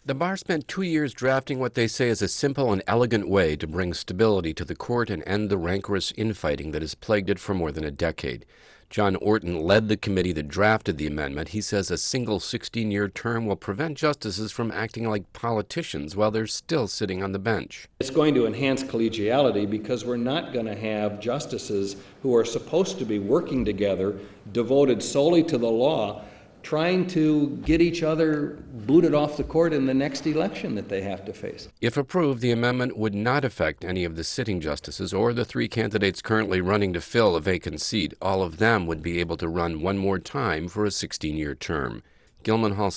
The bar spent 2 years drafting what they say is a simple and elegant way to bring stability to the court and end the rancorous infighting that has plagued it for more than a decade. John Orton led the committee that drafted the amendment. He says a single 16-year term will prevent justices from acting like politicians while they're still sitting on the bench. It's going to enhance collegiality because we're not going to have justices who are supposed to be working together, devoted solely to the law, trying to get each other booted off the court in the next election that they have to face. If approved, the amendment would not affect any of the sitting justices or the 3 candidates currently running to fill a vacant seat. All of them would be able to run one more time for a 16-year term. Gilman Hall